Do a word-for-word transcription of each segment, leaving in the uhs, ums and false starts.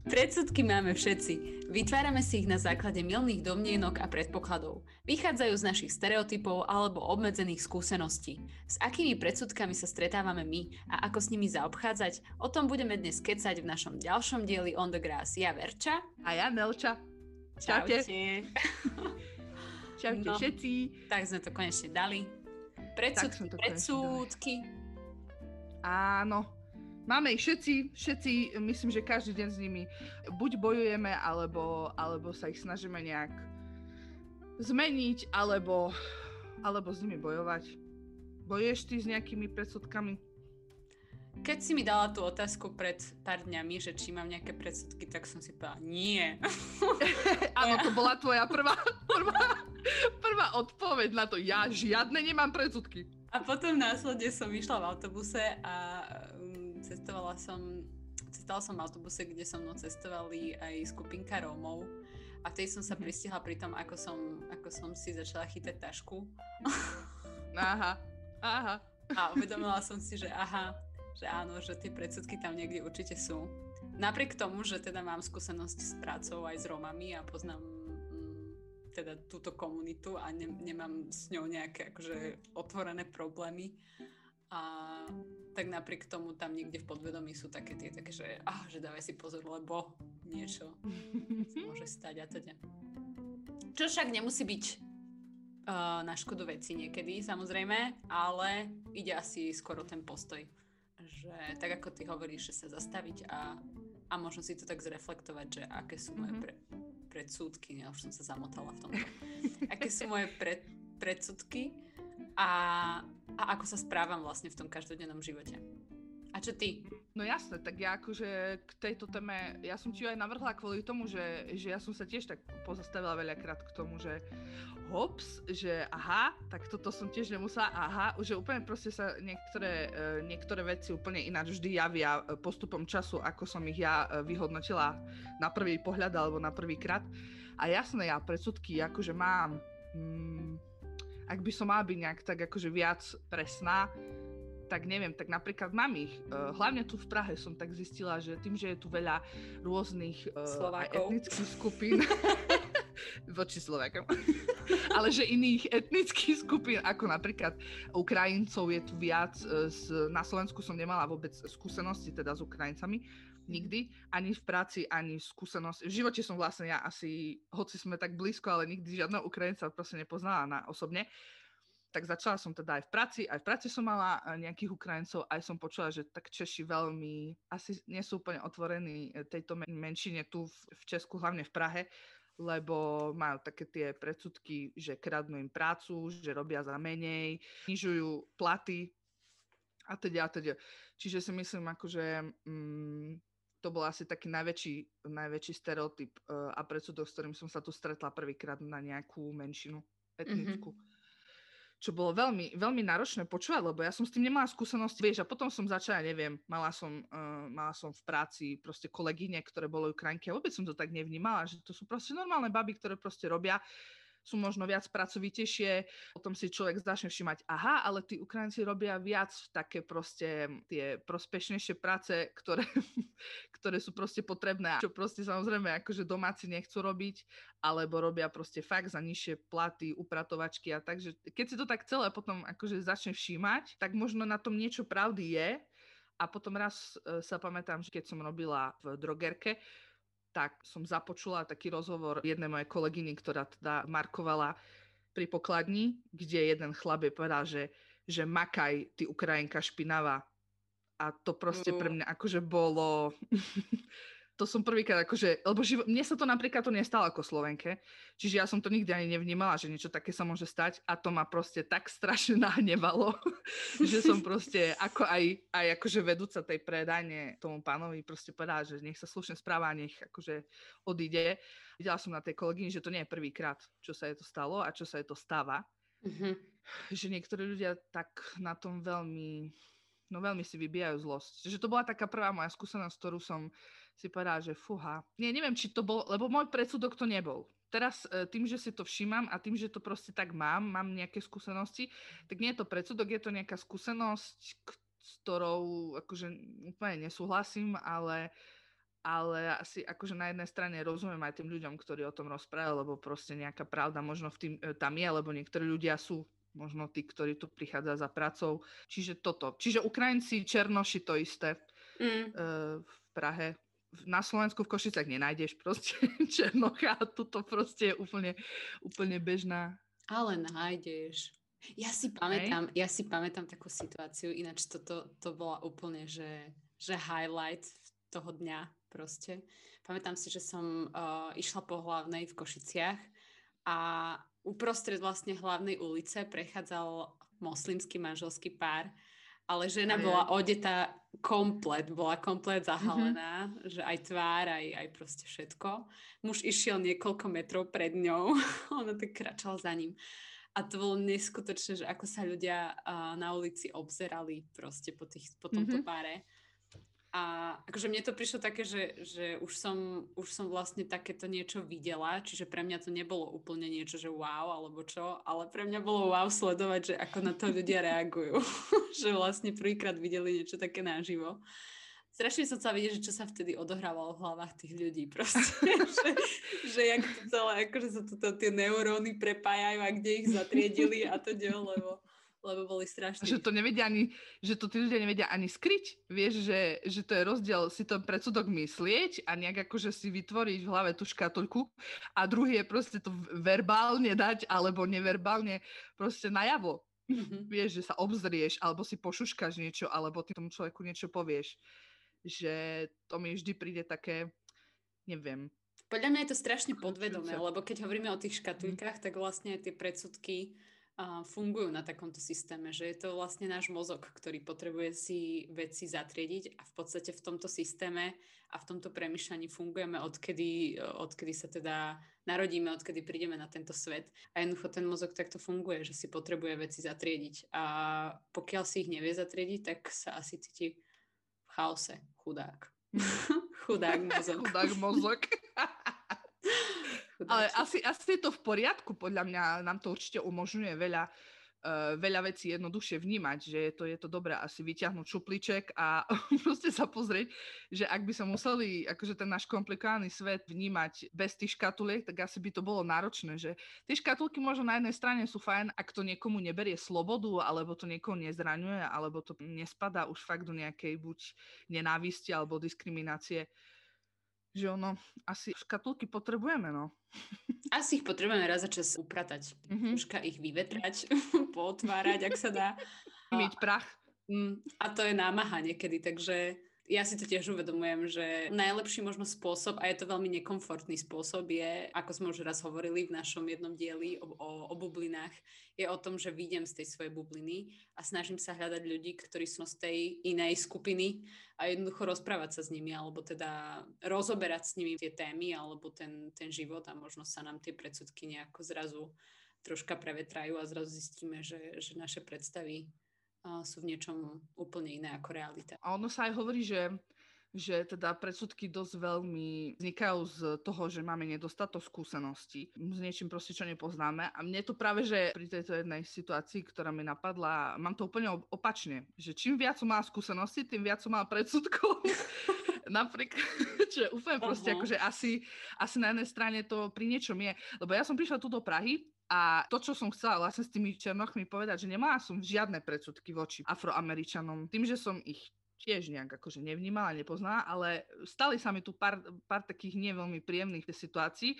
Predsudky máme všetci. Vytvárame si ich na základe mylných domnienok a predpokladov. Vychádzajú z našich stereotypov alebo obmedzených skúseností. S akými predsudkami sa stretávame my a ako s nimi zaobchádzať, o tom budeme dnes kecať v našom ďalšom dieli On the Grass. Ja Verča. A ja Nelča. Čaute. Čaute No, všetci. tak sme to konečne dali. Predsudky, to konečne predsúdky. Áno. Máme ich všetci, všetci, myslím, že každý deň s nimi buď bojujeme, alebo, alebo sa ich snažíme nejak zmeniť, alebo, alebo s nimi bojovať. Bojuješ ty s nejakými predsudkami? Keď si mi dala tú otázku pred pár dňami, že či mám nejaké predsudky, tak som si povedala, nie. Áno, to bola tvoja prvá, prvá, prvá odpoveď na to. Ja žiadne nemám predsudky. A potom následne som išla v autobuse a um, cestovala som, cestovala som v autobuse, kde so mnou cestovali aj skupinka Rómov a vtedy som sa mm-hmm. pristihla pri tom, ako som, ako som si začala chytať tašku. Aha, aha. A uvedomila som si, že aha, že áno, že tie predsudky tam niekde určite sú. Napriek tomu, že teda mám skúsenosť s prácou aj s Rómami a poznám teda túto komunitu a ne, nemám s ňou nejaké akože otvorené problémy. A tak napriek tomu tam niekde v podvedomí sú také tie také, že, ah, že dávaj si pozor, lebo niečo sa môže stať a teda. Čo však nemusí byť uh, na škodu veci niekedy, samozrejme, ale ide asi skoro ten postoj. Že tak ako ty hovoríš, že sa zastaviť a, a možno si to tak zreflektovať, že aké sú moje pre, predsudky, ja už som sa zamotala v tomto, aké sú moje pred, predsudky a, a ako sa správam vlastne v tom každodennom živote. A čo ty? No jasné, tak ja akože k tejto téme, ja som ti ju aj navrhla kvôli tomu, že, že ja som sa tiež tak pozastavila veľakrát k tomu, že hops, že aha, tak toto som tiež nemusela, aha, že úplne proste sa niektoré, niektoré veci úplne ináč vždy javia postupom času, ako som ich ja vyhodnotila na prvý pohľad alebo na prvý krát. A jasné, ja predsudky akože mám, hmm, ak by som mala byť nejak tak akože viac presná, tak neviem, tak napríklad mám ich. Uh, hlavne tu v Prahe som tak zistila, že tým, že je tu veľa rôznych uh, etnických skupín voči Slovákom, ale že iných etnických skupín, ako napríklad Ukrajincov je tu viac. Z, na Slovensku som nemala vôbec skúsenosti teda s Ukrajincami. Nikdy. Ani v práci, ani v skúsenosti. V živote som vlastne ja asi, hoci sme tak blízko, ale nikdy žiadneho Ukrajinca proste nepoznala na osobne. Tak začala som teda aj v práci, aj v práci som mala nejakých Ukrajincov, aj som počula, že tak Češi veľmi, asi nie sú úplne otvorení tejto menšine tu v Česku, hlavne v Prahe, lebo majú také tie predsudky, že kradnú im prácu, že robia za menej, znižujú platy a teda a teda. Čiže si myslím, akože mm, to bol asi taký najväčší, najväčší stereotyp uh, a predsudok, s ktorým som sa tu stretla prvýkrát na nejakú menšinu etnickú. Mm-hmm. Čo bolo veľmi, veľmi náročné počúvať, lebo ja som s tým nemala skúsenosť, vieš, a potom som začala, neviem, mala som, uh, mala som v práci proste kolegyne, ktoré boli Ukrajinky a vôbec som to tak nevnímala, že to sú proste normálne baby, ktoré proste robia, sú možno viac pracovitejšie, potom si človek začne všimať, aha, ale tí Ukrajinci robia viac také proste tie prospešnejšie práce, ktoré, ktoré sú proste potrebné, čo proste samozrejme akože domáci nechcú robiť, alebo robia proste fakt za nižšie platy, upratovačky a takže keď si to tak celé potom akože začne všímať, tak možno na tom niečo pravdy je a potom raz e, sa pamätám, že keď som robila v drogerke, tak som započula taký rozhovor jednej mojej kolegyny, ktorá teda markovala pri pokladni, kde jeden chlap povedal, že, že makaj, ty Ukrajinka špinavá. A to proste pre mňa akože bolo... to som prvýkrát akože... Lebo živo... mne sa to napríklad to nestalo ako Slovenke, čiže ja som to nikdy ani nevnímala, že niečo také sa môže stať a to ma proste tak strašne nahnevalo, že som proste ako aj, aj akože vedúca tej predajne tomu pánovi proste povedala, že nech sa slušne správa, nech akože odíde. Videla som na tej kolegyni, že to nie je prvýkrát, čo sa je to stalo a čo sa je to stáva. Mm-hmm. Že niektorí ľudia tak na tom veľmi... no veľmi si vybijajú zlosť. Čiže to bola taká prvá moja skúsenosť, ktorú som si povedala, že fúha. Nie, neviem, či to bol, lebo môj predsudok to nebol. Teraz tým, že si to všímam a tým, že to proste tak mám, mám nejaké skúsenosti, tak nie je to predsudok, je to nejaká skúsenosť, s ktorou akože úplne nesúhlasím, ale, ale asi akože na jednej strane rozumiem aj tým ľuďom, ktorí o tom rozprávajú, lebo proste nejaká pravda možno v tým, tam je, lebo niektorí ľudia sú možno tí, ktorí tu prichádza za pracou. Čiže toto. Čiže Ukrajinci, Černoši to isté. Mm. V Prahe. Na Slovensku v Košicách nenájdeš proste Černocha a tuto proste je úplne, úplne bežná. Ale nájdeš. Ja si pamätám, Hej. ja si pamätám takú situáciu, ináč toto to bola úplne, že, že highlight toho dňa proste. Pamätám si, že som uh, išla po Hlavnej v Košiciach a uprostred vlastne Hlavnej ulice prechádzal moslimský manželský pár, ale žena aj, bola aj. odetá komplet, bola komplet zahalená, mm-hmm. že aj tvár, aj, aj proste všetko. Muž išiel niekoľko metrov pred ňou, ona tak kráčala za ním. A to bolo neskutočné, že ako sa ľudia uh, na ulici obzerali proste po, tých, po tomto mm-hmm. páre. A akože mne to prišlo také, že, že už, som, už som vlastne takéto niečo videla, čiže pre mňa to nebolo úplne niečo, že wow, alebo čo, ale pre mňa bolo wow sledovať, že ako na to ľudia reagujú. Že vlastne prvýkrát videli niečo také naživo. Strašne som chcela vidieť, že čo sa vtedy odohrávalo v hlavách tých ľudí proste. že, že jak to celé, akože sa to, tie neuróny prepájajú a kde ich zatriedili a to ďalej, lebo lebo boli strašní. Že to nevedia ani, že to tí ľudia nevedia ani skryť. Vieš, že, že to je rozdiel si to predsudok myslieť a nejak akože si vytvoriť v hlave tú škatulku a druhý je proste to verbálne dať alebo neverbálne proste najavo. Mm-hmm. Vieš, že sa obzrieš alebo si pošuškáš niečo alebo ty tomu človeku niečo povieš. Že to mi vždy príde také, neviem. Podľa mňa je to strašne podvedomé, lebo keď hovoríme o tých škatulkách, mm. tak vlastne tie predsudky a fungujú na takomto systéme, že je to vlastne náš mozog, ktorý potrebuje si veci zatriediť a v podstate v tomto systéme a v tomto premýšľaní fungujeme odkedy, odkedy sa teda narodíme, odkedy prídeme na tento svet a jednoducho ten mozog takto funguje, že si potrebuje veci zatriediť a pokiaľ si ich nevie zatriediť, tak sa asi cíti v chaose. Chudák. Chudák mozog. Chudák mozog. Ale asi, asi je to v poriadku, podľa mňa nám to určite umožňuje veľa, uh, veľa vecí jednoduchšie vnímať, že je to, je to dobré asi vyťahnuť šuplíček a proste sa pozrieť, že ak by sa museli akože ten náš komplikovaný svet vnímať bez tých škatuliek, tak asi by to bolo náročné, že tie škatulky možno na jednej strane sú fajn, ak to niekomu neberie slobodu, alebo to niekoho nezraňuje, alebo to nespadá už fakt do nejakej buď nenávisti alebo diskriminácie. Že ono, asi škatulky potrebujeme, no. Asi ich potrebujeme raz za čas upratať. Mm-hmm. Troška ich vyvetrať, pootvárať, ak sa dá. Myť prach. A to je námaha niekedy, takže ja si to tiež uvedomujem, že najlepší možno spôsob, a je to veľmi nekomfortný spôsob, je, ako sme už raz hovorili v našom jednom dieli o, o, o bublinách, je o tom, že vyjdem z tej svojej bubliny a snažím sa hľadať ľudí, ktorí sú z tej inej skupiny a jednoducho rozprávať sa s nimi, alebo teda rozoberať s nimi tie témy, alebo ten, ten život a možno sa nám tie predsudky nejako zrazu troška prevetrajú a zrazu zistíme, že, že naše predstavy sú v niečom úplne iné ako realita. A ono sa aj hovorí, že, že teda predsudky dosť veľmi vznikajú z toho, že máme nedostatok skúseností s niečím proste, čo nepoznáme. A mne to práve, že pri tejto jednej situácii, ktorá mi napadla, mám to úplne opačne, že čím viac som mala skúseností, tým viac som mala predsudkov. Napríklad, čo je úplne proste, uh-huh. akože asi, asi na jednej strane to pri niečom je. Lebo ja som prišla tu do Prahy, a to, čo som chcela vlastne s tými Černochmi povedať, že nemala som žiadne predsudky voči Afroameričanom. Tým, že som ich tiež nejak akože nevnímala, nepoznala, ale stali sa mi tu pár, pár takých nie veľmi príjemných situácií,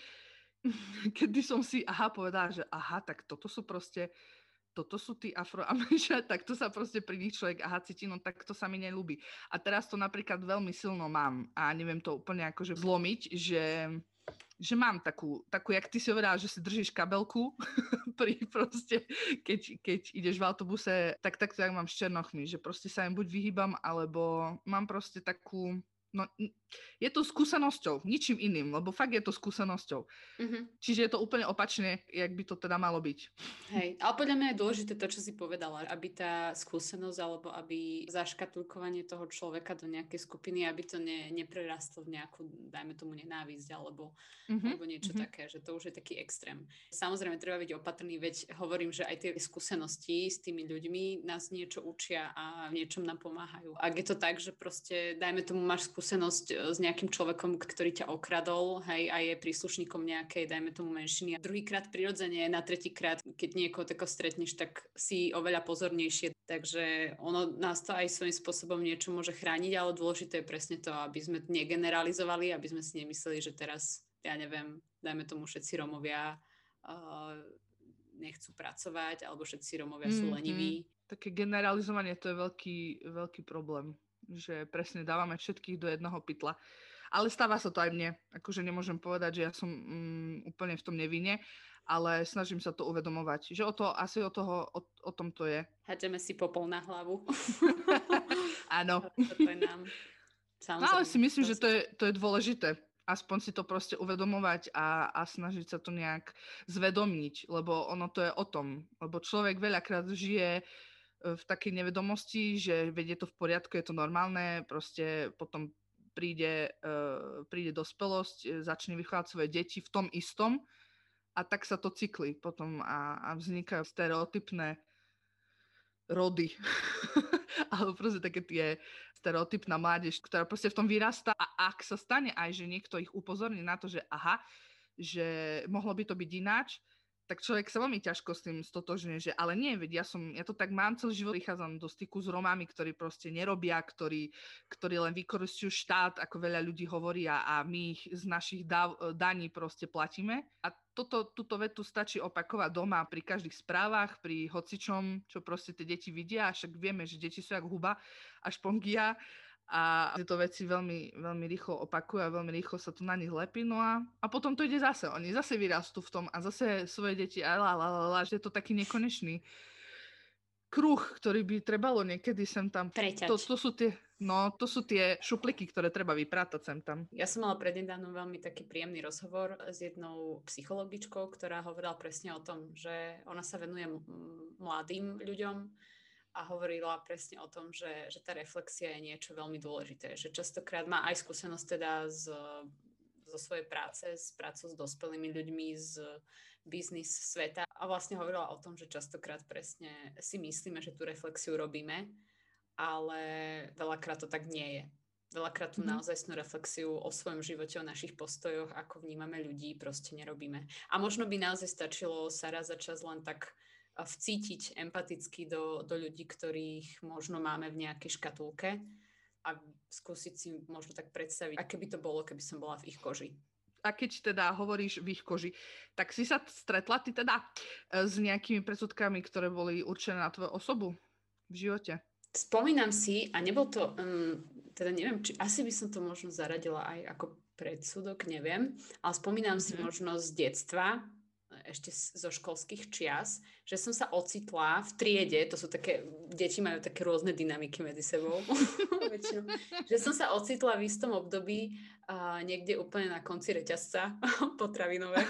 kedy som si aha povedala, že aha, tak toto sú proste, toto sú tí Afroameričania, tak to sa proste pri nich človek aha cíti, no tak to sa mi neľúbi. A teraz to napríklad veľmi silno mám a neviem to úplne akože zlomiť, že... že mám takú, takú, jak ty si hovorila, že si držíš kabelku pri proste, keď, keď ideš v autobuse, tak takto jak mám s Černochmi, že proste sa im buď vyhýbam, alebo mám proste takú, no je to skúsenosťou, ničím iným, lebo fakt je to skúsenosťou. Mm-hmm. Čiže je to úplne opačne, jak by to teda malo byť. Hej, ale podľa mňa je dôležité to, čo si povedala, aby tá skúsenosť, alebo aby zaškatulkovanie toho človeka do nejakej skupiny, aby to ne, neprerastlo v nejakú, dajme tomu, nenávisť, alebo, mm-hmm. alebo niečo mm-hmm. také, že to už je taký extrém. Samozrejme, treba byť opatrný, veď hovorím, že aj tie skúsenosti s tými ľuďmi nás niečo učia a v niečom nám pomáhajú. Ak je to tak, že proste, dajme tomu, máš skúsenosť s nejakým človekom, ktorý ťa okradol, hej, a je príslušníkom nejakej, dajme tomu, menšiny. A druhýkrát prirodzene, na tretíkrát, keď niekoho tako stretneš, tak si oveľa pozornejšie. Takže ono nás to aj svojím spôsobom niečo môže chrániť, ale dôležité je presne to, aby sme negeneralizovali, aby sme si nemysleli, že teraz, ja neviem, dajme tomu všetci Rómovia uh, nechcú pracovať, alebo všetci Rómovia sú leniví. Mm-hmm. Také generalizovanie, to je veľký, veľký problém, že presne dávame všetkých do jedného pytla. Ale stáva sa to aj mne. Akože nemôžem povedať, že ja som mm, úplne v tom nevinne, ale snažím sa to uvedomovať. Že o to, asi o toho, o, o tom to je. Hádžeme si popol na hlavu. Áno. To je nám. No ale si myslím, že to je, to je dôležité. Aspoň si to proste uvedomovať a, a snažiť sa to nejak zvedomniť, lebo ono to je o tom. Lebo človek veľakrát žije v takej nevedomosti, že vedie to v poriadku, je to normálne, proste potom príde, uh, príde dospelosť, začne vychovať svoje deti v tom istom a tak sa to cyklí potom a, a vznikajú stereotypné rody. Alebo proste také tie stereotypná mládež, ktorá proste v tom vyrastá a ak sa stane aj, že niekto ich upozorní na to, že aha, že mohlo by to byť ináč, tak človek sa veľmi ťažko s tým stotožňuje, že ale nie, veď ja som, ja to tak mám celý život, prichádzam do styku s Romami, ktorí proste nerobia, ktorí, ktorí len vykoristujú štát, ako veľa ľudí hovorí a, a my ich z našich dav, daní proste platíme. A toto, túto vetu stačí opakovať doma pri každých správach, pri hocičom, čo proste tie deti vidia, a však vieme, že deti sú jak huba a špongia, a tieto veci veľmi, veľmi rýchlo opakujú a veľmi rýchlo sa to na nich lepí, no a, a potom to ide zase, oni zase vyrastú v tom a zase svoje deti a la, la, la, la, že je to taký nekonečný kruh, ktorý by trebalo niekedy sem tam. Preťač. To, to sú tie, no, to sú tie šupliky, ktoré treba vyprátať sem tam. Ja som mala prednedávnom veľmi taký príjemný rozhovor s jednou psychologičkou, ktorá hovorila presne o tom, že ona sa venuje mladým ľuďom a hovorila presne o tom, že, že tá reflexia je niečo veľmi dôležité. Že častokrát má aj skúsenosť teda z, zo svojej práce, s prácou s dospelými ľuďmi, z biznis sveta. A vlastne hovorila o tom, že častokrát presne si myslíme, že tú reflexiu robíme, ale veľakrát to tak nie je. Veľakrát tú mm-hmm. naozajstnú reflexiu o svojom živote, o našich postojoch, ako vnímame ľudí, proste nerobíme. A možno by naozaj stačilo sa raz za čas len tak vcítiť empaticky do, do ľudí, ktorých možno máme v nejakej škatulke a skúsiť si možno tak predstaviť, aké by to bolo, keby som bola v ich koži. A keď teda hovoríš v ich koži, tak si sa stretla ty teda s nejakými predsudkami, ktoré boli určené na tvoju osobu v živote? Spomínam si, a nebol to, um, teda neviem, či asi by som to možno zaradila aj ako predsudok, neviem, ale spomínam mm-hmm. si možno z detstva, ešte zo školských čias, že som sa ocitla v triede, to sú také, deti majú také rôzne dynamiky medzi sebou, že som sa ocitla v istom období uh, niekde úplne na konci reťazca potravinového.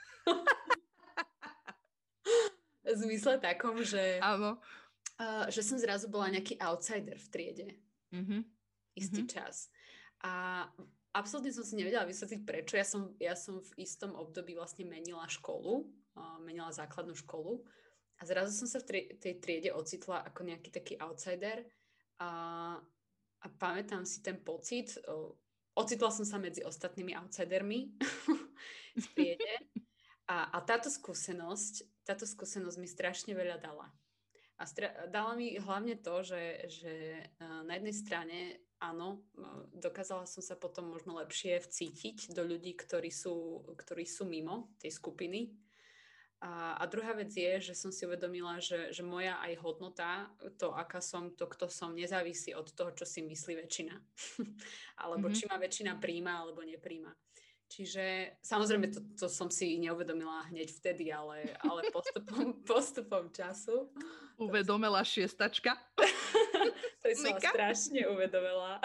V zmysle takom, že, áno. Uh, že som zrazu bola nejaký outsider v triede. Mm-hmm. Istý mm-hmm. čas. A absolútne som si nevedela vysvetliť, prečo. Ja som, ja som v istom období vlastne menila školu, uh, menila základnú školu a zrazu som sa v tri, tej triede ocitla ako nejaký taký outsider a, a pamätám si ten pocit. Uh, ocitla som sa medzi ostatnými outsidermi v triede a, a táto skúsenosť, táto skúsenosť mi strašne veľa dala. A stra- dala mi hlavne to, že, že uh, na jednej strane áno, dokázala som sa potom možno lepšie vcítiť do ľudí, ktorí sú, ktorí sú mimo tej skupiny. A, a druhá vec je, že som si uvedomila, že, že moja aj hodnota, to, aká som, to, kto som, nezávisí od toho, čo si myslí väčšina. Alebo mm-hmm. či ma väčšina príjma, alebo nepríjma. Čiže samozrejme to, to som si neuvedomila hneď vtedy, ale, ale postupom, postupom času. Uvedomila šiestačka. To som strašne uvedomila.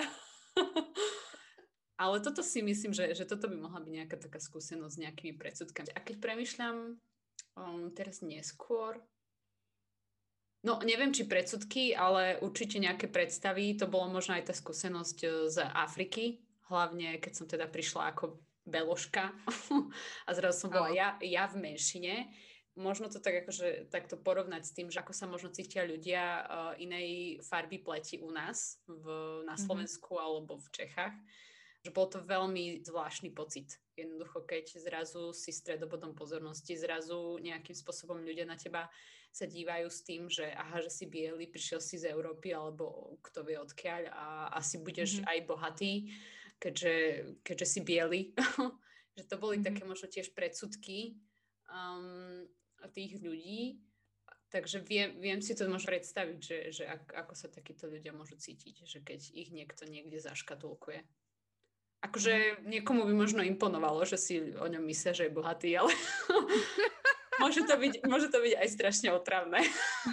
Ale toto si myslím, že, že toto by mohla byť nejaká taká skúsenosť s nejakými predsudkami. A keď premýšľam um, teraz neskôr, no neviem, či predsudky, ale určite nejaké predstavy, to bolo možno aj tá skúsenosť z Afriky, hlavne keď som teda prišla ako beložka a zrazu som bola ja, ja v menšine, možno to tak akože takto porovnať s tým, že ako sa možno cítia ľudia uh, inej farby pleti u nás v, na Slovensku mm-hmm. alebo v Čechách, že bol to veľmi zvláštny pocit. Jednoducho, keď zrazu si stredobodom pozornosti, zrazu nejakým spôsobom ľudia na teba sa dívajú s tým, že aha, že si biely, prišiel si z Európy alebo kto vie odkiaľ a asi budeš mm-hmm. aj bohatý, keďže, keďže si biely. Že to boli mm-hmm. také možno tiež predsudky um, tých ľudí. Takže viem, viem si to možno predstaviť, že, že ak, ako sa takíto ľudia môžu cítiť, že keď ich niekto niekde zaškatulkuje. Akože niekomu by možno imponovalo, že si o ňom myslia, že je bohatý, ale môže, to byť, môže to byť aj strašne otravné.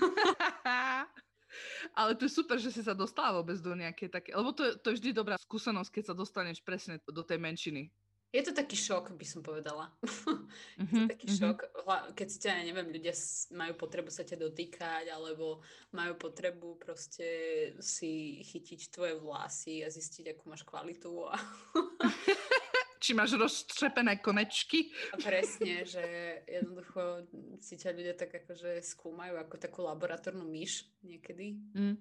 Ale to je super, že si sa dostala vôbec do nejaké také, lebo to, to je vždy dobrá skúsenosť, keď sa dostaneš presne do tej menšiny. Je to taký šok, by som povedala. Mm-hmm, je to taký mm-hmm. šok, keď si ťa, neviem, ľudia majú potrebu sa ťa dotýkať, alebo majú potrebu proste si chytiť tvoje vlasy a zistiť, akú máš kvalitu. A či máš roztřepené konečky. A presne, že jednoducho si ťa ľudia tak akože skúmajú ako takú laboratórnu myš niekedy. Mm.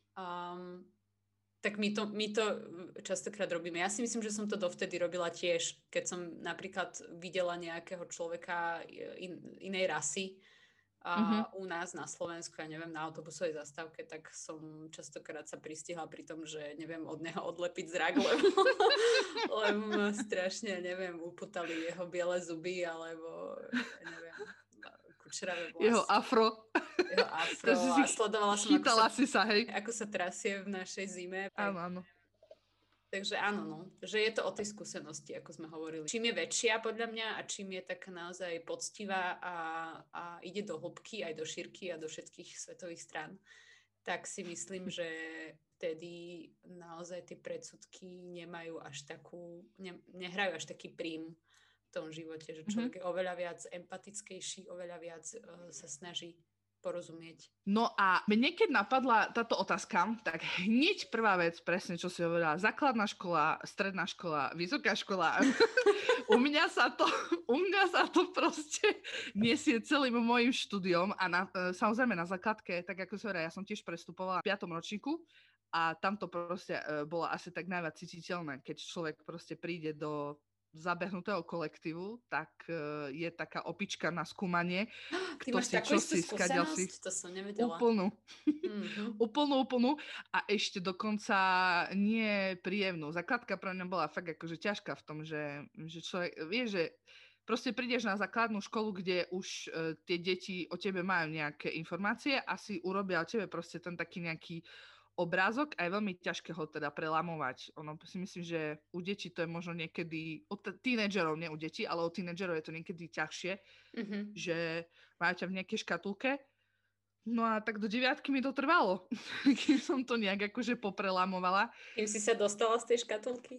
Um, tak my to, my to častokrát robíme. Ja si myslím, že som to dovtedy robila tiež, keď som napríklad videla nejakého človeka in, inej rasy a mm-hmm. u nás na Slovensku, ja neviem, na autobusovej zastávke, tak som častokrát sa pristihla pri tom, že neviem od neho odlepiť zrak, lebo, lebo ma strašne, neviem, uputali jeho biele zuby, alebo ja neviem, kučeravé vlasy. Jeho afro. Jeho afro a sledovala som, ako sa, si sa, hej. ako sa trasie v našej zime. Áno, áno. Takže áno, no, že je to o tej skúsenosti, ako sme hovorili. Čím je väčšia podľa mňa a čím je taká naozaj poctivá a, a ide do hĺbky, aj do šírky a do všetkých svetových strán, tak si myslím, že vtedy naozaj tie predsudky nemajú až takú, ne, nehrajú až taký prím v tom živote, že človek mm-hmm. je oveľa viac empatickejší, oveľa viac uh, sa snaží porozumieť. No a mne keď napadla táto otázka, tak hneď prvá vec, presne čo si hovorila, základná škola, stredná škola, vysoká škola. u mňa sa to, u mňa sa to proste nesie celým môjim štúdiom a na, samozrejme na základke, tak ako si hovorila, ja som tiež prestupovala v piatom ročníku a tam to proste uh, bolo asi tak najviac cítiteľné, keď človek proste príde do zabehnutého kolektívu, tak uh, je taká opička na skúmanie. Ty máš takú istú skúsenosť? To som nevedela. Úplnú. Mm-hmm. úplnú, úplnú. A ešte dokonca nie príjemnú. Základka pre mňa bola fakt akože ťažká v tom, že, že človek, vieš, že proste prídeš na základnú školu, kde už uh, tie deti o tebe majú nejaké informácie a si urobia o tebe proste ten taký nejaký obrázok a je veľmi ťažké ho teda prelamovať. Ono si myslím, že u detí to je možno niekedy, u t- tínedžerov, nie u detí, ale u tínedžerov je to niekedy ťažšie, mm-hmm. že majú ťa v nejakej škatulke. No a tak do deviatky mi to trvalo, kým som to nejak akože poprelamovala. Kým si sa dostala z tej škatulky?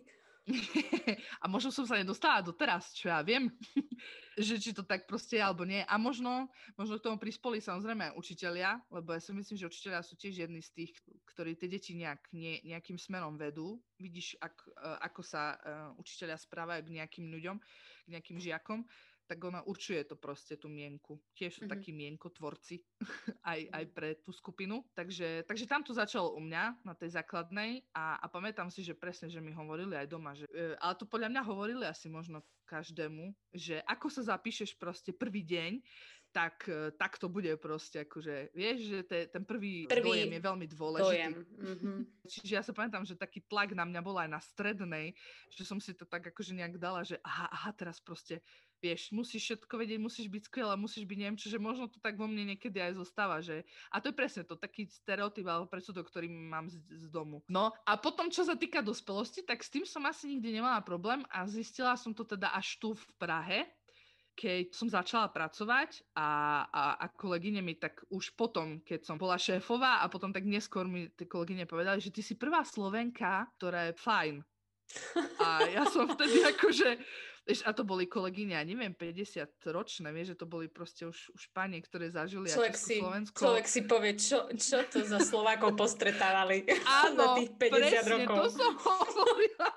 A možno som sa nedostala doteraz, čo ja viem, že či to tak proste je, alebo nie. A možno, možno k tomu prispoli samozrejme aj učitelia, lebo ja si myslím, že učitelia sú tiež jedni z tých, ktorí tie deti nejak, nie, nejakým smerom vedú. Vidíš, ak, ako sa uh, učitelia správajú k nejakým ľuďom, k nejakým žiakom, tak ona určuje to proste, tú mienku. Tiež sú mm-hmm. takí mienkotvorci aj, aj pre tú skupinu. Takže, takže tam to začalo u mňa na tej základnej a, a pamätám si, že presne, že mi hovorili aj doma, že, e, ale to podľa mňa hovorili asi možno každému, že ako sa zapíšeš proste prvý deň, tak, tak to bude proste, akože, vieš, že te, ten prvý, prvý dojem je veľmi dôležitý. Mm-hmm. Čiže ja sa pamätám, že taký tlak na mňa bol aj na strednej, že som si to tak akože nejak dala, že aha, aha, teraz proste, vieš, musíš všetko vedieť, musíš byť skvelá, musíš byť neviem, čiže možno to tak vo mne niekedy aj zostáva, že, a to je presne to, taký stereotyp alebo predsudok, ktorý mám z, z domu. No a potom, čo sa týka dospelosti, tak s tým som asi nikdy nemala problém a zistila som to teda až tu v Prahe, keď som začala pracovať a, a, a kolegyne mi tak už potom, keď som bola šéfová a potom tak neskôr mi tie kolegyne povedali, že ty si prvá Slovenka, ktorá je fajn. A ja som vtedy akože, vieš, a to boli kolegyne, ja neviem, päťdesiatročné, vieš, že to boli proste už, už páni, ktoré zažili aj Československo. Človek si povie, čo, čo to za Slovákov postretávali Áno, za tých päťdesiat presne, rokov. to som hovorila.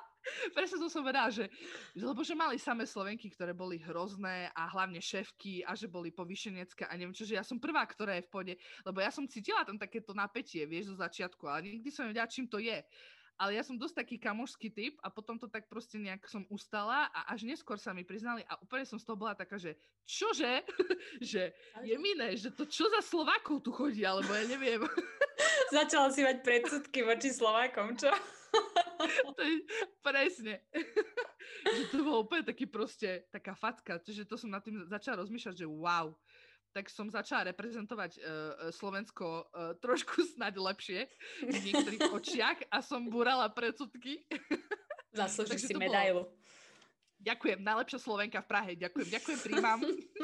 Presne to som vedela, že, lebo že mali samé Slovenky, ktoré boli hrozné a hlavne šéfky a že boli povýšenecké a neviem čo, že ja som prvá, ktorá je v pôde, lebo ja som cítila tam takéto napätie, vieš, zo začiatku, ale nikdy som nevedela, čím to je. Ale ja som dosť taký kamošský typ a potom to tak proste nejak som ustala a až neskôr sa mi priznali a úplne som z toho bola taká, že čože? že je miné, že to čo za Slovákov tu chodí, alebo ja neviem. Začala si mať predsudky voči Slovákom, čo? To je presne. Že to bolo úplne taký proste, taká facka, čiže to som nad tým začala rozmýšľať, že wow. Tak som začala reprezentovať uh, Slovensko uh, trošku snáď lepšie v niektorých očiach a som búrala predsudky. Zaslúžiš si medailu. Bolo... Ďakujem, najlepšia Slovenka v Prahe. Ďakujem, ďakujem, príjmam.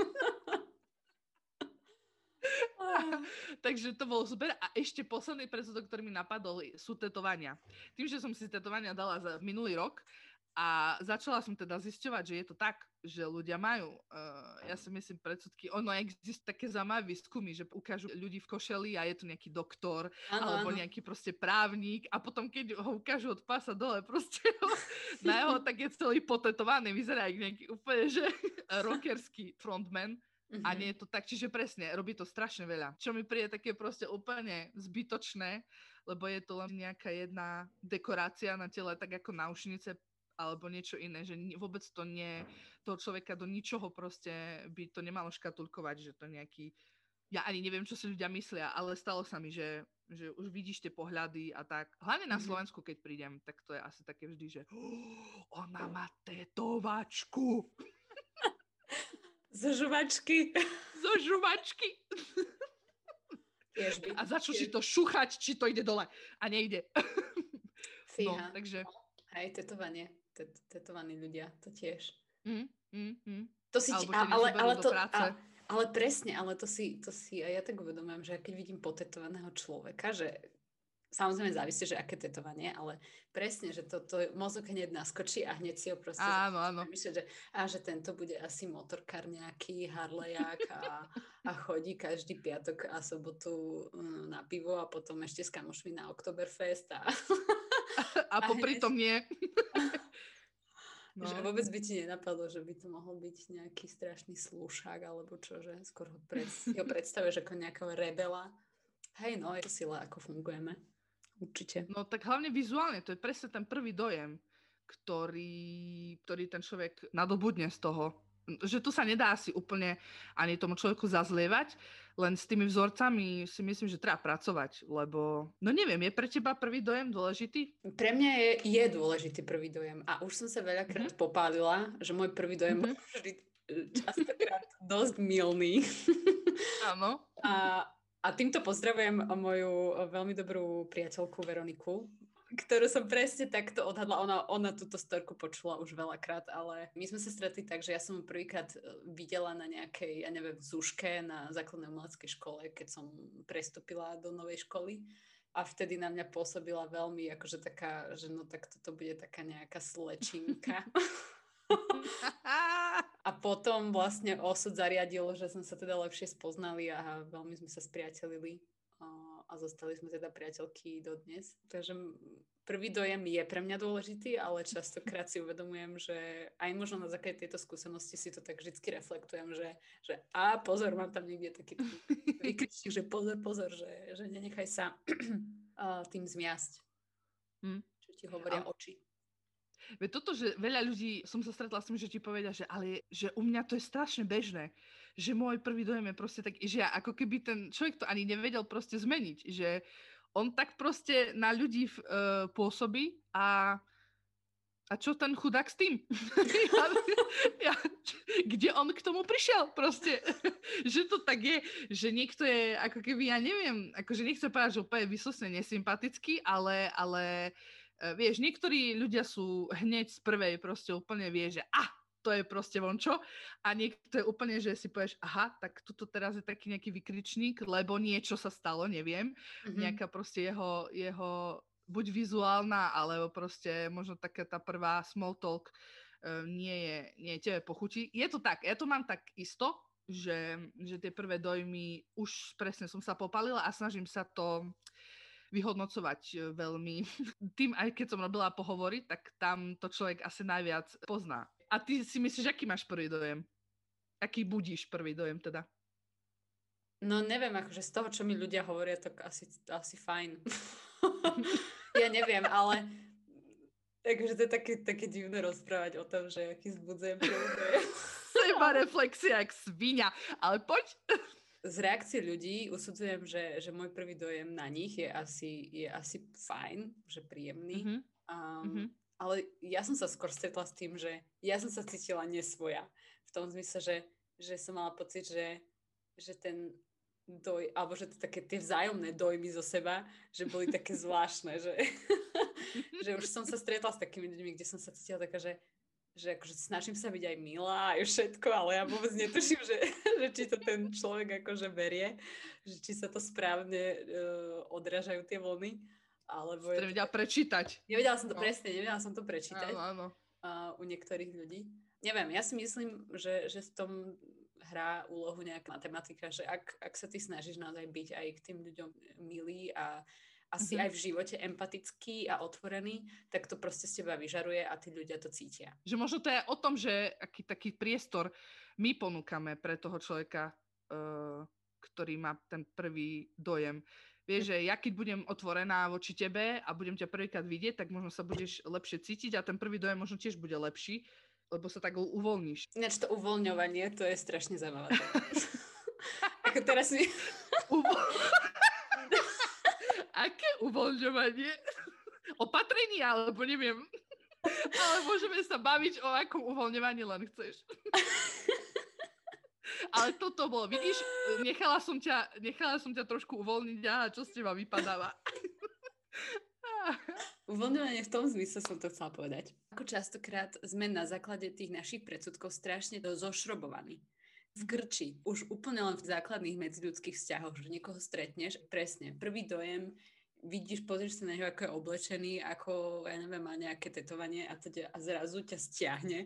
Takže to bolo super. A ešte posledný predsudok, ktorý mi napadol, sú tetovania. Tým, že som si tetovania dala za minulý rok a začala som teda zisťovať, že je to tak, že ľudia majú, uh, ja si myslím, predsudky, ono existujú také zaujímavé výskumy, že ukážu ľudí v košeli a je to nejaký doktor, ano, alebo ano. Nejaký proste právnik a potom, keď ho ukážu od pása dole, proste ho, na jeho, tak je celý potetovaný, vyzerá jak nejaký úplne, že rockerský frontman. Mm-hmm. A nie je to tak, čiže presne, robí to strašne veľa. Čo mi príde také proste úplne zbytočné, lebo je to len nejaká jedna dekorácia na tele, tak ako náušnice alebo niečo iné, že vôbec to nie, toho človeka do ničoho proste by to nemalo škatulkovať, že to nejaký, ja ani neviem, čo si ľudia myslia, ale stalo sa mi, že, že už vidíš tie pohľady a tak. Hlavne na Slovensku, keď prídem, tak to je asi také vždy, že oh, ona má tetovačku. Zo žuvačky. Zo žuvačky. A začnú si to šuchať, či to ide dole. A nejde. Fíha. No, takže... Hej, tetovanie. Tet- tetovaní ľudia, to tiež. Mm, mm, mm. To si... Ti, ale, ale, to, a, ale presne, ale to si, to si aj ja tak uvedomujem, že keď vidím potetovaného človeka, že samozrejme závisí, že aké tetovanie, ale presne, že to, to mozog hneď naskočí a hneď si ho proste áno, áno. myslieť, že, a že tento bude asi motorkár nejaký, harlejak a, a chodí každý piatok a sobotu um, na pivo a potom ešte s kamošmi na Oktoberfest a... A, a popri tom nie. No. Že vôbec by ti nenapadlo, že by to mohol byť nejaký strašný slúšák alebo čo, že skôr ho, pred, ho predstavuješ ako nejakého rebela. Hej, no, je to sila, ako fungujeme. Určite. No tak hlavne vizuálne, to je presne ten prvý dojem, ktorý, ktorý ten človek nadobudne z toho. Že tu sa nedá asi úplne ani tomu človeku zazlievať, len s tými vzorcami si myslím, že treba pracovať, lebo, no neviem, je pre teba prvý dojem dôležitý? Pre mňa je, je dôležitý prvý dojem a už som sa veľakrát mm-hmm. popálila, že môj prvý dojem mm-hmm. bol vždy častokrát dosť milný. Áno. A A týmto pozdravujem moju veľmi dobrú priateľku Veroniku, ktorú som presne takto odhadla. Ona, ona túto storku počula už veľakrát, ale my sme sa stretli tak, že ja som ju prvýkrát videla na nejakej, ja neviem, v Zúške na základnej umeleckej škole, keď som prestúpila do novej školy. A vtedy na mňa pôsobila veľmi akože taká, že no tak toto bude taká nejaká slečinka. A potom vlastne osud zariadilo, že sme sa teda lepšie spoznali a veľmi sme sa spriateľili a zostali sme teda priateľky dodnes. Takže prvý dojem je pre mňa dôležitý, ale častokrát si uvedomujem, že aj možno na základe tejto skúsenosti si to tak vždycky reflektujem, že, že a pozor, mám tam niekde taký výkričník, že pozor, pozor, že, že nenechaj sa tým zmiasť. Hm? Čo ti hovoria a... oči. Veď toto, že veľa ľudí, som sa stretla s tým, že ti povedia, že ale že u mňa to je strašne bežné, že môj prvý dojem je proste tak, že ja, ako keby ten človek to ani nevedel proste zmeniť, že on tak proste na ľudí uh, pôsobí a, a čo ten chudák s tým? ja, ja, kde on k tomu prišiel proste? Že to tak je, že niekto je ako keby, ja neviem, akože nechcem povedať, že úplne vysosne nesympatický, ale, ale vieš, niektorí ľudia sú hneď z prvej proste úplne vie, že ah, to je proste vončo a niekto je úplne, že si povieš, aha, tak tuto teraz je taký nejaký vykričník, lebo niečo sa stalo, neviem, mm-hmm. nejaká proste jeho, jeho buď vizuálna, alebo proste možno taká tá prvá small talk uh, nie je, nie je tebe pochutí. Je to tak, ja to mám tak isto, že, že tie prvé dojmy už presne som sa popalila a snažím sa to vyhodnocovať veľmi. Tým, aj keď som robila pohovory, tak tam to človek asi najviac pozná. A ty si myslíš, aký máš prvý dojem? Aký budíš prvý dojem teda? No neviem, akože z toho, čo mi ľudia hovoria, tak asi, asi fajn. Ja neviem, ale takže to je také, také divné rozprávať o tom, že aký zbudzujem prvý dojem. Seba reflexia, jak svinia, ale poď. Z reakcie ľudí usudzujem, že, že môj prvý dojem na nich je asi, je asi fajn, že príjemný. Mm-hmm. Um, mm-hmm. Ale ja som sa skôr stretla s tým, že ja som sa cítila nesvoja. V tom zmysle, že, že som mala pocit, že, že ten doj, alebo že to také tie vzájomné dojmy zo seba, že boli také zvláštne, že, že už som sa stretla s takými ľuďmi, kde som sa cítila taká, že že akože snažím sa byť aj milá, aj všetko, ale ja vôbec netuším, že, že či to ten človek akože berie, že či sa to správne uh, odrážajú tie vlny, alebo... Ste nevedela tak... prečítať. Nevedela som to no. presne, nevedela som to prečítať áno, áno. Uh, u niektorých ľudí. Neviem, ja si myslím, že, že v tom hrá úlohu nejaká matematika, že ak, ak sa ty snažíš naozaj byť aj k tým ľuďom milý a asi mm-hmm. aj v živote empatický a otvorený, tak to proste z teba vyžaruje a tí ľudia to cítia. Že možno to je o tom, že aký taký priestor my ponúkame pre toho človeka, uh, ktorý má ten prvý dojem. Vieš, že ja keď budem otvorená voči tebe a budem ťa prvýkrát vidieť, tak možno sa budeš lepšie cítiť a ten prvý dojem možno tiež bude lepší, lebo sa tak uvoľníš. Ináč to uvoľňovanie, to je strašne zaujímavé. Ako teraz mi... Aké uvoľňovanie? Opatrenie, alebo neviem. Ale môžeme sa baviť o akom uvoľňovaní len chceš. Ale toto bolo, vidíš, nechala som ťa, nechala som ťa trošku uvoľniť a čo z teba vypadáva. Uvoľňovanie v tom zmysle som to chcela povedať. Ako častokrát sme na základe tých našich predsudkov strašne zošrobovaní. V krči, už úplne len v základných medziľudských vzťahoch, že niekoho stretneš, presne, prvý dojem, vidíš, pozrieš sa na neho, ako je oblečený, ako, ja neviem, má nejaké tetovanie a, teda, a zrazu ťa stiahne.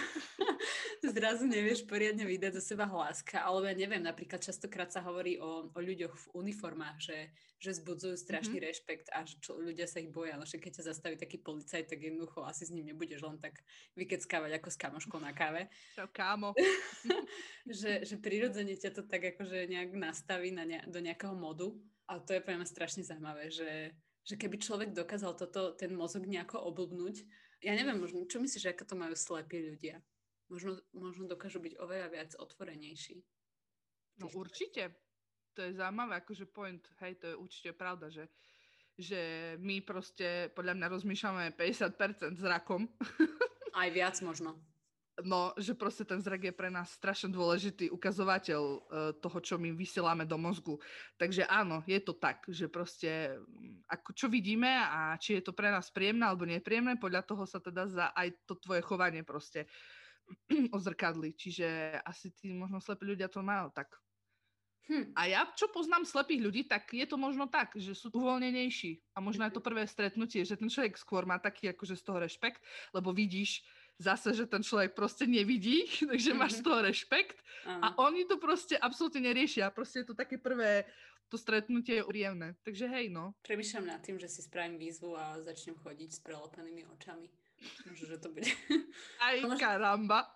Zrazu nevieš poriadne vydať zo seba hláska, alebo ja neviem, napríklad častokrát sa hovorí o, o ľuďoch v uniformách, že, že zbudzujú strašný mm-hmm. rešpekt a že čo, ľudia sa ich boja, ale že keď ťa zastaví taký policajt, tak jednoducho asi s ním nebudeš len tak vykeckávať ako s kamoškou na káve. Čau, kámo. že, že prirodzene ťa to tak akože nejak nastaví na ne, do nejakého modu. A to je pre mňa strašne zaujímavé, že, že keby človek dokázal toto, ten mozog nejako oblbnúť, ja neviem, možno, čo myslíš, ako to majú slepí ľudia? Možno, možno dokážu byť oveľa viac otvorenejší. No určite. To je zaujímavé, akože point, hej, to je určite pravda, že, že my proste podľa mňa rozmýšľame päťdesiat percent zrakom. Aj viac možno. No, že proste ten zrak je pre nás strašne dôležitý ukazovateľ uh, toho, čo my vysielame do mozgu. Takže áno, je to tak, že proste ako čo vidíme a či je to pre nás príjemné alebo nepríjemné, podľa toho sa teda za aj to tvoje chovanie proste odzrkadli. Čiže asi tí možno slepí ľudia to majú tak. Hm. A ja, čo poznám slepých ľudí, tak je to možno tak, že sú uvoľnenejší. A možno aj to prvé stretnutie, že ten človek skôr má taký akože z toho rešpekt, lebo vidíš zase, že ten človek proste nevidí, takže mm-hmm. máš z toho rešpekt. Uh-huh. A oni to proste absolútne neriešia. Proste je to také prvé, to stretnutie je príjemné. Takže hej, no. Premýšľam nad tým, že si spravím výzvu a začnem chodiť s prelepenými očami. Možno, že to bude... Aj možno... karamba.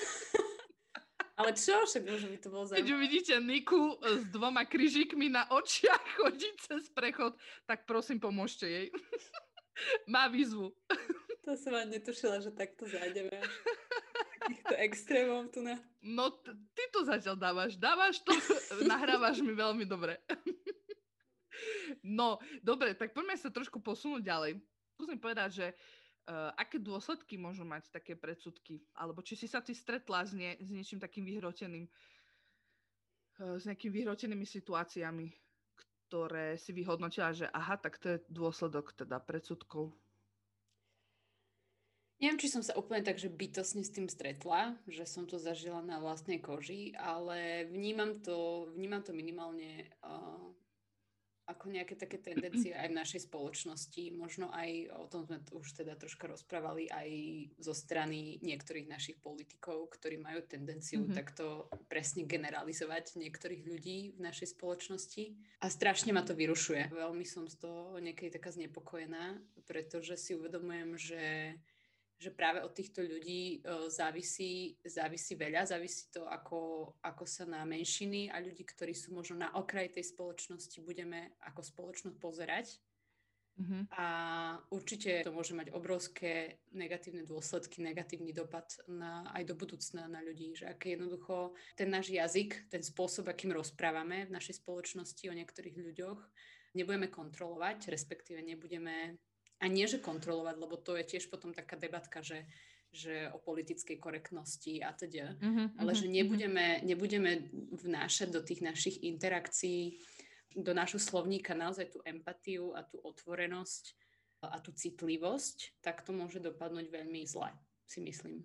Ale čo? Však možno by to bolo zaujímavé. Keď uvidíte Niku s dvoma kryžíkmi na očiach chodiť cez prechod, tak prosím, pomôžte jej. Má výzvu. To som ani netušila, že takto zájdeme až takýchto extrémov tu na... No, t- ty to zatiaľ dávaš. Dávaš to, nahrávaš mi veľmi dobre. No, dobre, tak poďme sa trošku posunúť ďalej. Skúsim povedať, že uh, aké dôsledky môžu mať také predsudky? Alebo či si sa ty stretla s, nie, s niečím takým vyhroteným, uh, s nejakými vyhrotenými situáciami, ktoré si vyhodnotila, že aha, tak to je dôsledok teda predsudkov. Neviem, či som sa úplne tak, že bytostne s tým stretla, že som to zažila na vlastnej koži, ale vnímam to, vnímam to minimálne uh, ako nejaké také tendencie aj v našej spoločnosti. Možno aj o tom sme už teda troška rozprávali aj zo strany niektorých našich politikov, ktorí majú tendenciu mm-hmm. takto presne generalizovať niektorých ľudí v našej spoločnosti. A strašne ma to vyrušuje. Veľmi som z toho niekedy taká znepokojená, pretože si uvedomujem, že že práve od týchto ľudí uh, závisí, závisí veľa, závisí to, ako, ako sa na menšiny a ľudí, ktorí sú možno na okraji tej spoločnosti, budeme ako spoločnosť pozerať. Mm-hmm. A určite to môže mať obrovské negatívne dôsledky, negatívny dopad na, aj do budúcna na ľudí, že aké jednoducho ten náš jazyk, ten spôsob, akým rozprávame v našej spoločnosti o niektorých ľuďoch, nebudeme kontrolovať, respektíve nebudeme a nie, že kontrolovať, lebo to je tiež potom taká debatka, že, že o politickej korektnosti a teda. Mm-hmm, ale že nebudeme, nebudeme vnášať do tých našich interakcií, do nášho slovníka naozaj tú empatiu a tú otvorenosť a tú citlivosť, tak to môže dopadnúť veľmi zle, si myslím.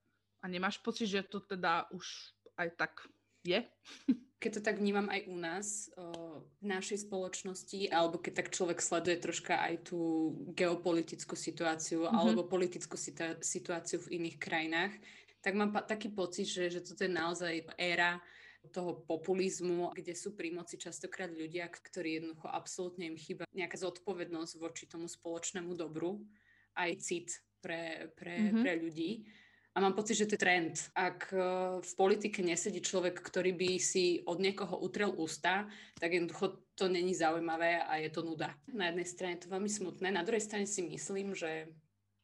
A nemáš pocit, že to teda už aj tak je? Keď to tak vnímam aj u nás, o, v našej spoločnosti, alebo keď tak človek sleduje troška aj tú geopolitickú situáciu, mm-hmm. alebo politickú situ- situáciu v iných krajinách, tak mám pa- taký pocit, že, že toto je naozaj éra toho populizmu, kde sú pri moci častokrát ľudia, ktorí jednoducho absolútne im chýba nejaká zodpovednosť voči tomu spoločnému dobru, aj cit pre, pre, mm-hmm. pre ľudí. A mám pocit, že to je trend. Ak v politike nesedí človek, ktorý by si od niekoho utrel ústa, tak jednoducho to není zaujímavé a je to nuda. Na jednej strane je to veľmi smutné, na druhej strane si myslím, že,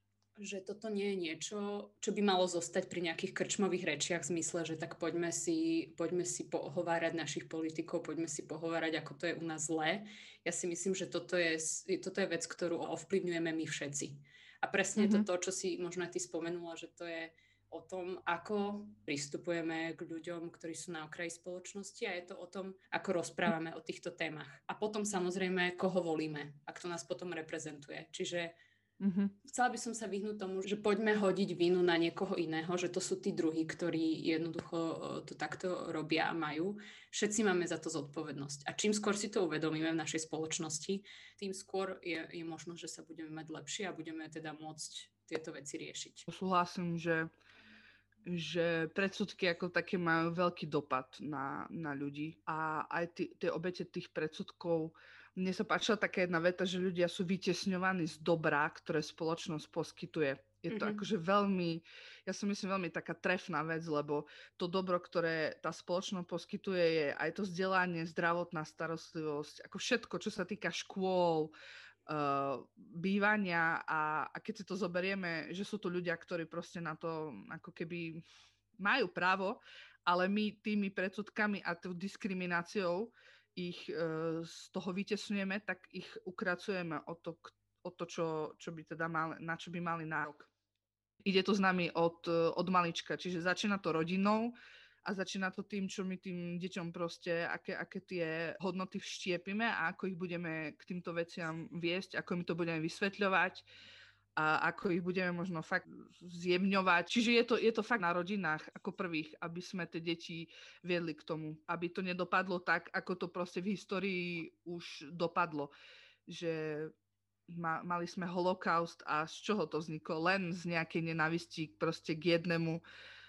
že toto nie je niečo, čo by malo zostať pri nejakých krčmových rečiach v zmysle, že tak poďme si, poďme si pohovárať našich politikov, poďme si pohovárať, ako to je u nás zlé. Ja si myslím, že toto je, toto je vec, ktorú ovplyvňujeme my všetci. A presne mm-hmm. je to to, čo si možno aj ty spomenula, že to je o tom, ako pristupujeme k ľuďom, ktorí sú na okraji spoločnosti a je to o tom, ako rozprávame o týchto témach. A potom samozrejme, koho volíme, ak to nás potom reprezentuje. Čiže mm-hmm. chcela by som sa vyhnúť tomu, že poďme hodiť vinu na niekoho iného, že to sú tí druhí, ktorí jednoducho to takto robia a majú. Všetci máme za to zodpovednosť. A čím skôr si to uvedomíme v našej spoločnosti, tým skôr je, je možno, že sa budeme mať lepšie a budeme teda môcť tieto veci riešiť. Súhlasím, že, že predsudky ako také majú veľký dopad na, na ľudí a aj tie obete tých predsudkov. Mne sa páčila taká jedna veta, že ľudia sú vytesňovaní z dobrá, ktoré spoločnosť poskytuje. Je to mm-hmm. akože veľmi, ja si myslím, veľmi taká trefná vec, lebo to dobro, ktoré tá spoločnosť poskytuje, je aj to vzdelanie, zdravotná starostlivosť, ako všetko, čo sa týka škôl, uh, bývania a, a keď si to zoberieme, že sú to ľudia, ktorí proste na to ako keby majú právo, ale my tými predsudkami a tou diskrimináciou ich uh, z toho vytesňujeme, tak ich ukracujeme o to, o to čo, čo by teda mali, na čo by mali nárok. Ide to s nami od, od malička, čiže začína to rodinou a začína to tým, čo my tým deťom proste, aké, aké tie hodnoty vštiepime a ako ich budeme k týmto veciam viesť, ako my to budeme vysvetľovať a ako ich budeme možno fakt zjemňovať. Čiže je to, je to fakt na rodinách ako prvých, aby sme tie deti viedli k tomu, aby to nedopadlo tak, ako to proste v histórii už dopadlo, že mali sme holokaust a z čoho to vzniklo? Len z nejakej nenávisti proste k jednému,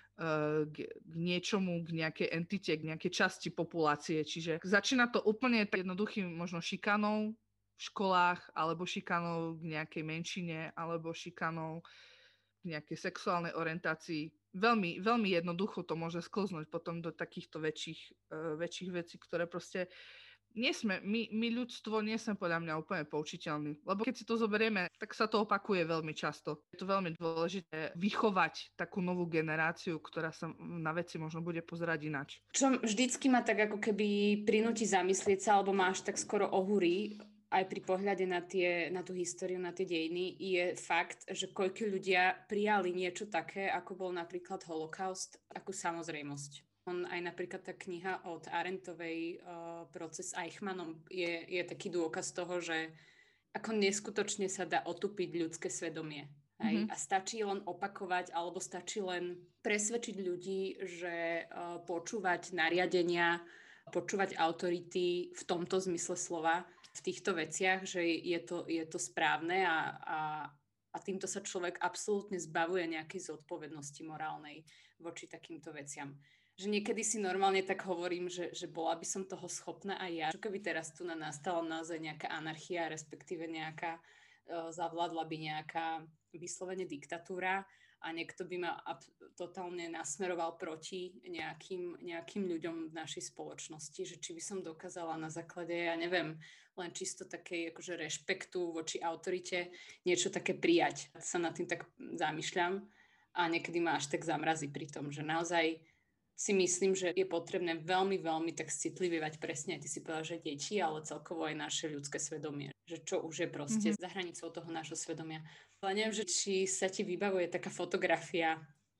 k niečomu, k nejakej entite, k nejakej časti populácie. Čiže začína to úplne jednoduchým možno šikanou v školách, alebo šikanou k nejakej menšine, alebo šikanou k nejakej sexuálnej orientácii. Veľmi, veľmi jednoducho to môže sklznúť potom do takýchto väčších, väčších vecí, ktoré proste nie sme, my, my ľudstvo nie sme podľa mňa úplne poučiteľní. Lebo keď si to zoberieme, tak sa to opakuje veľmi často. Je to veľmi dôležité vychovať takú novú generáciu, ktorá sa na veci možno bude pozerať ináč. Čo vždycky ma tak ako keby prinúti zamyslieť sa, alebo máš tak skoro ohúri, aj pri pohľade na, tie, na tú históriu, na tie dejiny, je fakt, že koľko ľudia prijali niečo také, ako bol napríklad holokaust, ako samozrejmosť. On aj napríklad tá kniha od Arendtovej uh, Proces Eichmannom je, je taký dôkaz toho, že ako neskutočne sa dá otupiť ľudské svedomie. Mm-hmm. A stačí len opakovať, alebo stačí len presvedčiť ľudí, že uh, počúvať nariadenia, počúvať autority v tomto zmysle slova v týchto veciach, že je to, je to správne a, a, a týmto sa človek absolútne zbavuje nejakej zodpovednosti morálnej voči takýmto veciam. Že niekedy si normálne tak hovorím, že, že bola by som toho schopná aj ja. Čo keby teraz tu na nastala naozaj nejaká anarchia, respektíve nejaká, uh, zavládla by nejaká vyslovene diktatúra a niekto by ma ab- totálne nasmeroval proti nejakým, nejakým ľuďom v našej spoločnosti, že či by som dokázala na základe, ja neviem, len čisto takej akože rešpektu voči autorite niečo také prijať. Sa nad tým tak zamýšľam a niekedy ma až tak zamrazí pri tom, že naozaj si myslím, že je potrebné veľmi, veľmi tak citlivívať presne, aj ty si povedala, že deti, ale celkovo aj naše ľudské svedomie. Že čo už je proste mm-hmm. za hranicou toho nášho svedomia. Ale neviem, že či sa ti vybavuje taká fotografia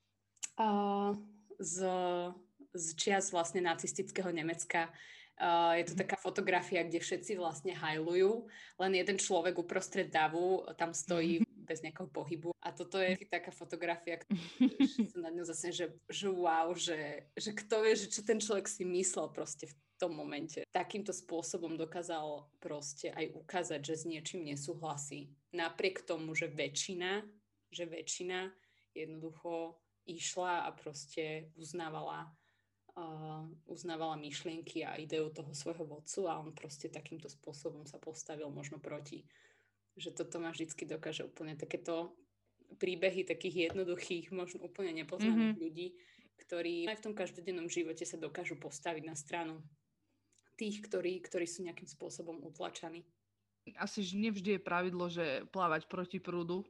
uh, z, z čias vlastne nacistického Nemecka. Uh, je to taká fotografia, kde všetci vlastne hajlujú, len jeden človek uprostred davu tam stojí bez nejakého pohybu. A toto je taká fotografia, že som na ňu zase, že, že wow, že, že kto vie, že čo ten človek si myslel proste v tom momente. Takýmto spôsobom dokázal proste aj ukázať, že s niečím nesúhlasí. Napriek tomu, že väčšina, že väčšina jednoducho išla a proste uznávala Uh, uznávala myšlienky a ideu toho svojho vodcu a on proste takýmto spôsobom sa postavil možno proti. Že toto ma vždycky dokáže úplne takéto príbehy takých jednoduchých, možno úplne nepoznaných mm-hmm. ľudí, ktorí aj v tom každodennom živote sa dokážu postaviť na stranu tých, ktorí, ktorí sú nejakým spôsobom utlačaní. Asi nevždy je pravidlo, že plávať proti prúdu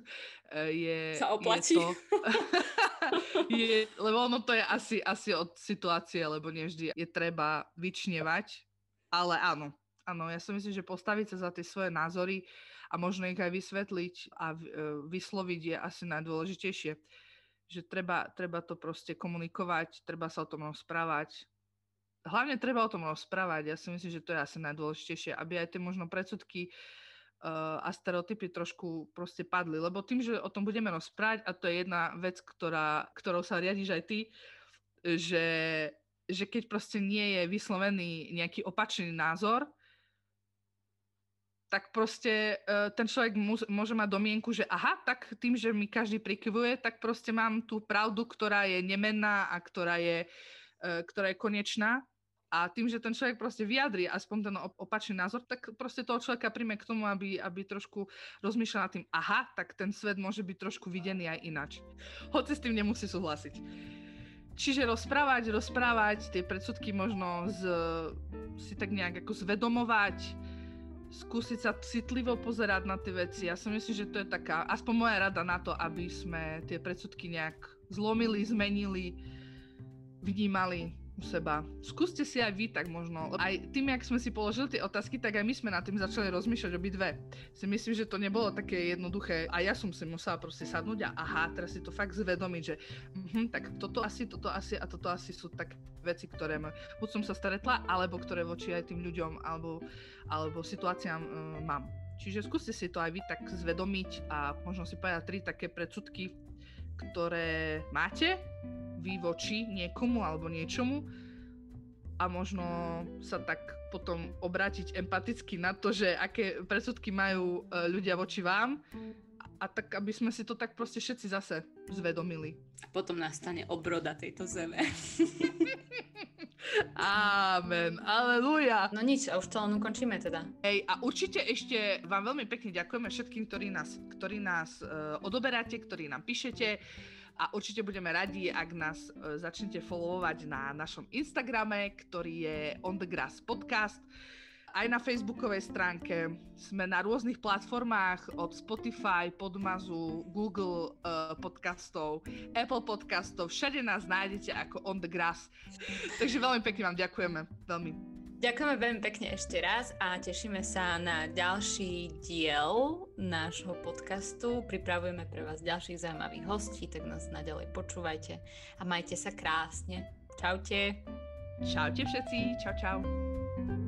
je, sa oplatí. Je to... je, lebo ono to je asi, asi od situácie, lebo nevždy je treba vyčnevať, ale áno, áno, ja si myslím, že postaviť sa za tie svoje názory a možno ich aj vysvetliť a vysloviť je asi najdôležitejšie, že treba, treba to proste komunikovať, treba sa o tom rozprávať. Hlavne treba o tom rozprávať, ja si myslím, že to je asi najdôležitejšie, aby aj tie možno predsudky uh, a stereotypy trošku proste padli, lebo tým, že o tom budeme rozprávať, a to je jedna vec, ktorá, ktorou sa riadiš aj ty, že, že keď proste nie je vyslovený nejaký opačný názor, tak proste uh, ten človek mu, môže mať domienku, že aha, tak tým, že mi každý prikyvuje, tak proste mám tú pravdu, ktorá je nemenná a ktorá je, uh, ktorá je konečná. A tým, že ten človek proste vyjadrí aspoň ten opačný názor, tak proste toho človeka príjme k tomu, aby, aby trošku rozmýšľal nad tým, aha, tak ten svet môže byť trošku videný aj ináč. Hoci s tým nemusí súhlasiť. Čiže rozprávať, rozprávať, tie predsudky možno z, si tak nejak ako zvedomovať, skúsiť sa citlivo pozerať na tie veci. Ja si myslím, že to je taká, aspoň moja rada na to, aby sme tie predsudky nejak zlomili, zmenili, vnímali u seba. Skúste si aj vy tak možno. Aj tým, jak sme si položili tie otázky, tak aj my sme nad tým začali rozmýšľať obidve. Si myslím, že to nebolo také jednoduché. A ja som si musela proste sadnúť a aha, teraz si to fakt zvedomiť, že uh-huh, tak toto asi, toto asi a toto asi sú tak veci, ktoré ma, buď som sa stretla, alebo ktoré voči aj tým ľuďom alebo, alebo situáciám um, mám. Čiže skúste si to aj vy tak zvedomiť a možno si povedať tri také predsudky, ktoré máte vy voči niekomu alebo niečomu a možno sa tak potom obrátiť empaticky na to, že aké predsudky majú ľudia voči vám a tak, aby sme si to tak proste všetci zase zvedomili. A potom nastane obroda tejto zeme. Amen, aleluja. No nič, a už to len ukončíme teda. Hej, a určite ešte vám veľmi pekne ďakujeme všetkým, ktorí nás, ktorí nás uh, odoberáte, ktorí nám píšete. A určite budeme radi, ak nás e, začnete followovať na našom Instagrame, ktorý je On The Grass Podcast. Aj na facebookovej stránke sme na rôznych platformách od Spotify, Podmazu, Google e, podcastov, Apple podcastov. Všade nás nájdete ako On The Grass. Takže veľmi pekne vám ďakujeme. Veľmi. Ďakujeme veľmi pekne ešte raz a tešíme sa na ďalší diel nášho podcastu. Pripravujeme pre vás ďalších zaujímavých hostí, tak nás naďalej počúvajte a majte sa krásne. Čaute. Čaute všetci. Čau, čau.